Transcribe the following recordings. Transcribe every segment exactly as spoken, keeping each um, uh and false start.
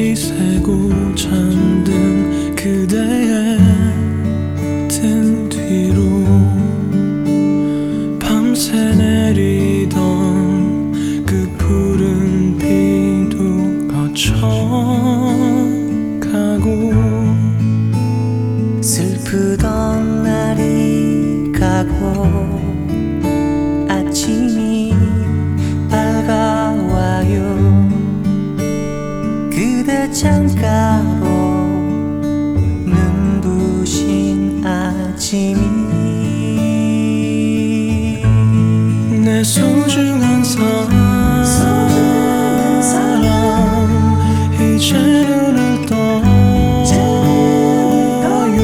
별이 새고 잠든 그대의 등 뒤로 밤새 내리던 그 푸른 비도 거쳐가고 슬프던 날이 가고 아침이 밝아와요. 그대 창가로 눈부신 아침이 내 소중한 사람 이제 눈을 떠요.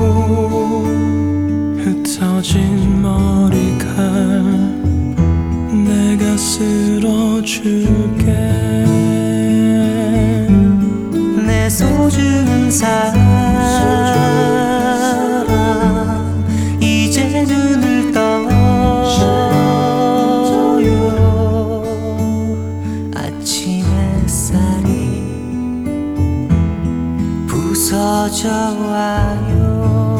흩어진 머리칼 내가 쓸어줄게. 내 소중한 사람 이제 눈을 떠요. 아침 햇살이 부서져 와요.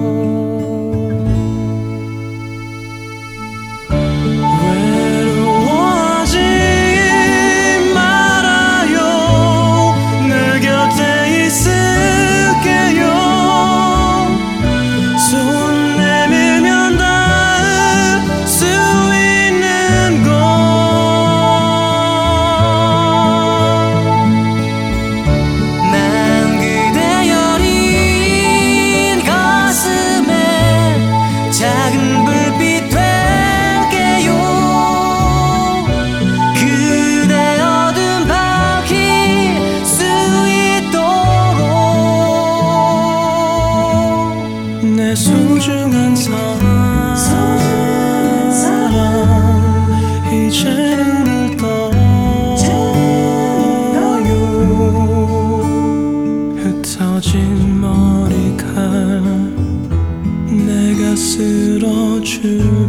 작은 불빛 될게요. 그대 어둠 밝힐 수 있도록. 내 소중한 사람 이제 눈을 떠요. 흩어진 머리칼 내가 쓸어줄게.